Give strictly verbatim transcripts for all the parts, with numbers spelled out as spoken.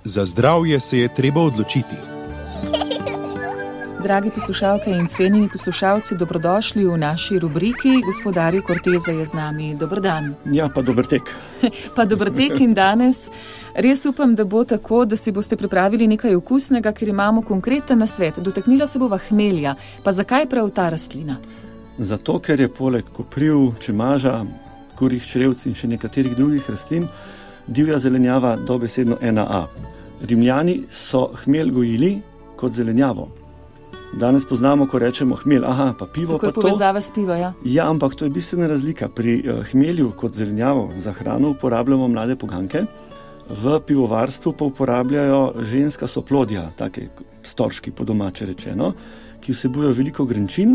Za zdravje se je treba odločiti. Dragi poslušalke in cenjeni poslušalci, dobrodošli v naši rubriki. Gospod Dario Cortese je z nami. Dober dan. Ja, pa dober tek. Pa dober tek in danes res upam, da bo tako, da si boste pripravili nekaj okusnega, ker imamo konkreten nasvet. Dotaknila se bova hmelja. Pa zakaj prav ta rastlina? Zato, ker je poleg kopriv, čemaža, kurjih črevc in še nekaterih drugih rastlin divja zelenjava dobesedno ena A. Rimljani so hmelj gojili kot zelenjavo. Danes poznamo, ko rečemo hmelj, aha, pa pivo, tako pa to. Tako je povezava s pivo, ja. Ja, ampak to je bistvena razlika. Pri uh, hmelju kot zelenjavo za hrano uporabljamo mlade poganke, v pivovarstvu pa uporabljajo ženska soplodja, take storški po domače rečeno, ki vsebujejo veliko grenčin,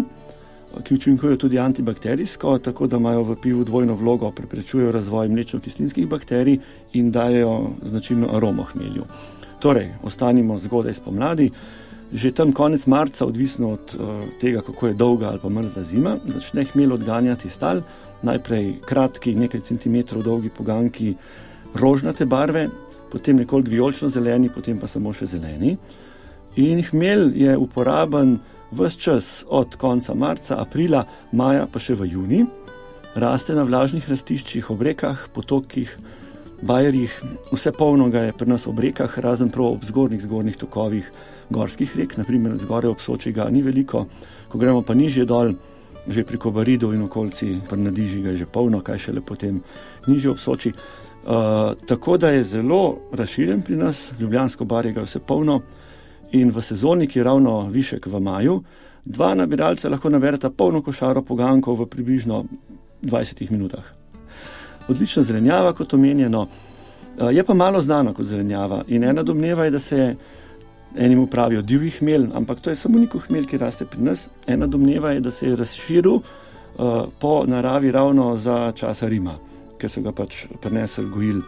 ki učinkujejo tudi antibakterijsko, tako da imajo v pivu dvojno vlogo, preprečujejo razvoj mlečno-kislinskih bakterij in dajejo značilno aromo hmelju. Torej, ostanimo zgodaj spomladi. Že tam konec marca, odvisno od uh, tega, kako je dolga ali pa mrzla zima, začne hmelj odganjati stal, najprej kratki, nekaj centimetrov dolgi poganki rožnate barve, potem nekoliko vijolično zeleni, potem pa samo še zeleni. In hmelj je uporaben ves čas od konca marca, aprila, maja pa še v juni. Raste na vlažnih rastiščih, ob rekah, potokih, bajerjih, vse polno ga je pri nas ob rekah, razen prav ob zgornjih, zgornjih tokovih gorskih rek, naprimer zgore ob Soči ga ni veliko, ko gremo pa nižje dol, že pri Kobaridov in okolici, pri Nadiži ga je že polno, kaj šele potem nižje ob Soči. Uh, tako da je zelo razširjen pri nas, Ljubljansko barje ga je vse polno in v sezoni, ki je ravno višek v maju, dva nabiralca lahko nabereta polno košaro pogankov v približno dvajsetih minutah. Odlična zelenjava, kot omenjeno, uh, je pa malo znana kot zelenjava in ena domneva je, da se enim pravijo divji hmelj, ampak to je samo neko hmelj, ki raste pri nas. Ena domneva je, da se je razširil uh, po naravi ravno za časa Rima, ker so ga pač prinesli, gojili,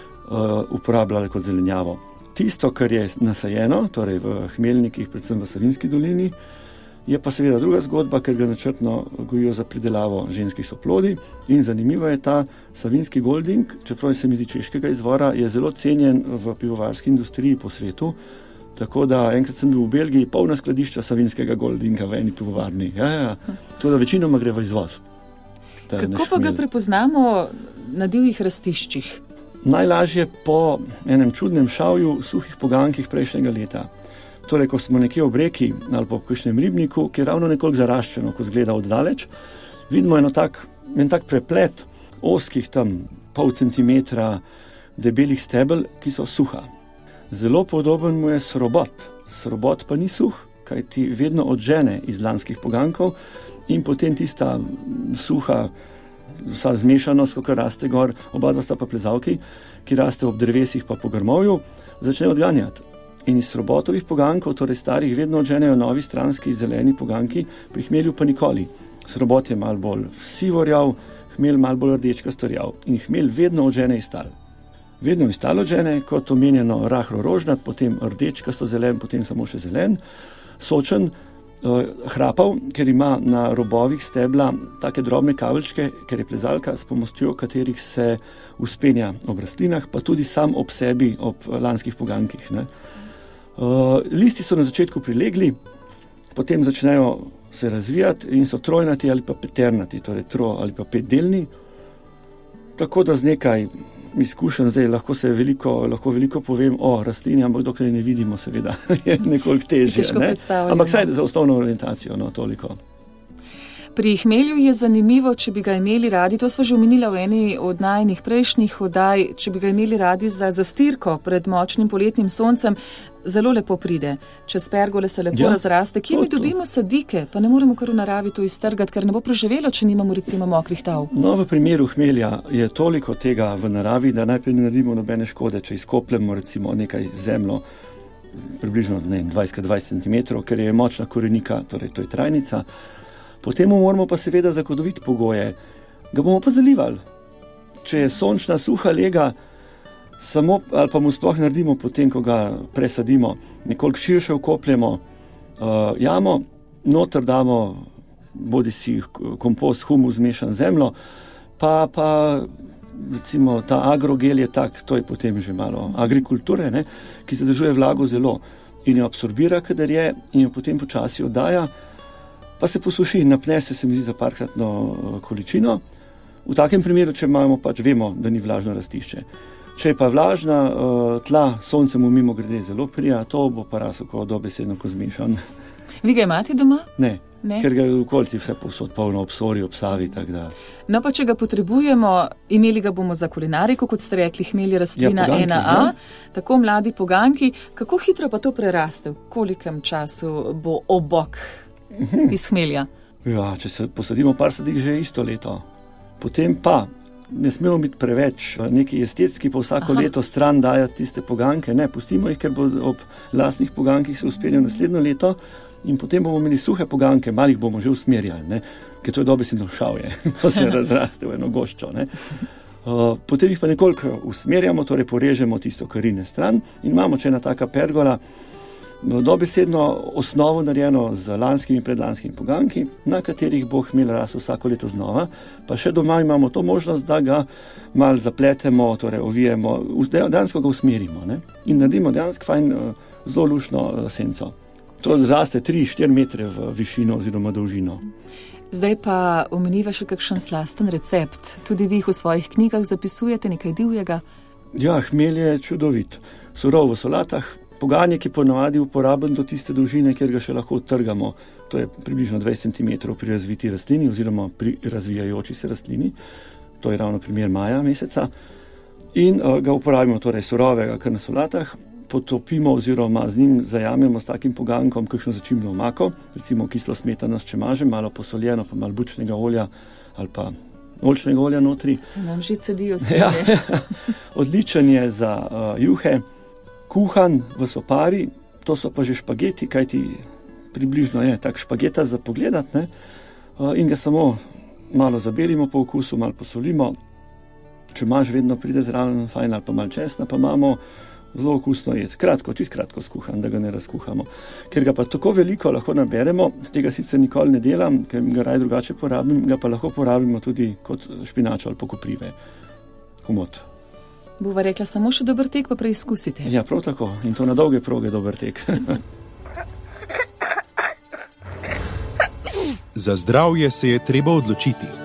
uh, uporabljali kot zelenjavo. Tisto, kar je nasajeno, torej v hmeljnikih, predvsem v Savinjski dolini, je pa seveda druga zgodba, ker ga načrtno gojijo za pridelavo ženskih soplodij. In zanimivo je ta savinjski golding, čeprav se mi zdi češkega izvora, je zelo cenjen v pivovarski industriji po svetu. Tako da enkrat sem bil v Belgiji, polna skladišča savinjskega goldinga v eni pivovarni. Ja, ja. Tako da večinoma gre v izvoz. Kako pa ga prepoznamo na divjih rastiščih? Najlažje po enem čudnem šavju suhih pogankih prejšnjega leta. Torej, ko smo nekje ob reki ali po kakšnem ribniku, ki je ravno nekoliko zaraščeno, ko zgleda oddaleč, vidimo eno tak, en tak preplet oskih tam pol centimetra debelih stebel, ki so suha. Zelo podoben mu je srobot. Srobot pa ni suh, kaj ti vedno odžene iz lanskih pogankov in potem tista suha, vsa zmešanost, ko raste gor, oba dva sta pa plezalki, ki raste ob drevesih pa po grmovju, začne odganjati. In iz srobotovih pogankov, torej starih, vedno odženejo novi stranski zeleni poganki, pri hmelju pa nikoli. Srobot je malo bolj sivorjav, hmelj malo bolj rdečkasto rjav in hmelj vedno odžene iz tal. Vedno iz tal odžene, kot omenjeno rahlo rožnat, potem rdečkasto zelen, potem samo še zelen, sočen, eh, hrapav, ker ima na robovih stebla take drobne kaveljčke, ker je plezalka, s pomostjo katerih se uspenja ob rastlinah, pa tudi sam ob sebi, ob lanskih pogankih. Ne. Uh, listi so na začetku prilegli, potem začnejo se razvijati in so trojnati ali pa peternati, torej tro ali pa petdelni. Tako da z nekaj izkušenj zdaj lahko se veliko, lahko veliko povem o rastlini, ampak dokler ne vidimo, seveda je nekoliko težje. Ne? Ampak saj za osnovno orientacijo, no, toliko. Pri hmelju je zanimivo, če bi ga imeli radi, to sva že omenila v eni od najnih prejšnjih oddaj, če bi ga imeli radi za zastirko pred močnim poletnim soncem, zelo lepo pride. Čez pergole se lepo ja, razraste. Kje mi dobimo sadike, pa ne moremo kar v naravi to iztrgati, ker ne bo preživelo, če nimamo recimo mokrih tav. No, v primeru hmelja je toliko tega v naravi, da najprej ne naredimo nobene škode, če izkopljemo recimo nekaj zemljo, približno ne, dvajset do dvajset centimetrov, ker je močna korenika, torej to je trajnica. Potem moramo pa seveda zagotoviti pogoje. Ga bomo pa zalivali. Če je sončna, suha lega, samo, ali pa mu sploh naredimo potem, ko ga presadimo, nekoliko širše vkopljemo uh, jamo, noter damo bodi si kompost, humus, zmešan zemljo, pa, pa recimo ta agrogel je tak, to je potem že malo agrikulture, ne, ki zadržuje vlago zelo in jo absorbira, kadar je, in jo potem počasi oddaja, pa se posuši in napne se, se mi zdi, za parkratno količino. V takem primeru, če imamo, pač vemo, da ni vlažno rastišče. Če je pa vlažna tla, sonce mu mimo grede zelo prija, to bo pa rasoko dobesedno ko zmešan. Vi ga imate doma? Ne, ne? Ker ga je v okolici vse povsod polno, ob Sori, ob Savi, tako da. No pa če ga potrebujemo, imeli ga bomo za kulinariko, kot ste rekli, hmelj rastlina ja, poganki, ena A, ja. Tako mladi poganki. Kako hitro pa to preraste? V kolikem času bo obok uhum. Iz hmelja? Ja, če se posadimo par sadik že isto leto. Potem pa ne smemo biti preveč neki estetski, pa vsako Aha. leto stran dajati tiste poganke. Ne, pustimo jih, ker bo ob lastnih pogankih se uspeli naslednjo leto in potem bomo imeli suhe poganke, malih bomo že usmerjali, ne, ker to je dobesedno šavje, ko se razraste v eno goščo. Ne. Uh, potem jih pa nekoliko usmerjamo, torej porežemo tisto karine stran in imamo, če ena taka pergola, dobesedno osnovo narejeno z lanskimi predlanskimi poganki, na katerih bo hmelj rasel vsako leto znova, pa še doma imamo to možnost, da ga malo zapletemo, torej ovijemo, dejansko ga usmerimo, ne? In naredimo dejansko fajn, zelo luštno senco. To raste tri do štiri metre v višino oziroma dolžino. Zdaj pa omeniva še kakšen slasten recept. Tudi vi v svojih knjigah zapisujete nekaj divjega? Ja, hmelj je čudovit. Surov v solatah, poganjek je ponavadi uporaben do tiste dolžine, kjer ga še lahko odtrgamo. To je približno dvajset centimetrov pri razviti rastlini oziroma pri razvijajoči se rastlini. To je ravno primer maja meseca. In uh, ga uporabimo torej surovega kar na solatah, potopimo oziroma z njim zajamemo s takim pogankom kakšno začimbno omako, recimo kislo smetano s čemažem, malo posoljeno, pa malo bučnega olja ali pa oljčnega olja notri. Se nam že cedijo se. Ja, odličen je za uh, juhe. Kuhan v sopari, to so pa že špageti, kajti približno je tak špageta za pogledat, ne? In ga samo malo zabelimo po okusu, malo posolimo. Čemaž vedno pride zraven, fajn, ali pa malo česna, pa imamo zelo okusno jed. Kratko, čist kratko skuhan, da ga ne razkuhamo. Ker ga pa tako veliko lahko naberemo, tega sicer nikoli ne delam, ker ga raj drugače porabim, ga pa lahko porabimo tudi kot špinačo ali pa koprive. Humot. Bova rekla samo še dober tek, pa preizkusite. Ja, prav tako. In to na dolge proge dober tek. Za zdravje se je treba odločiti.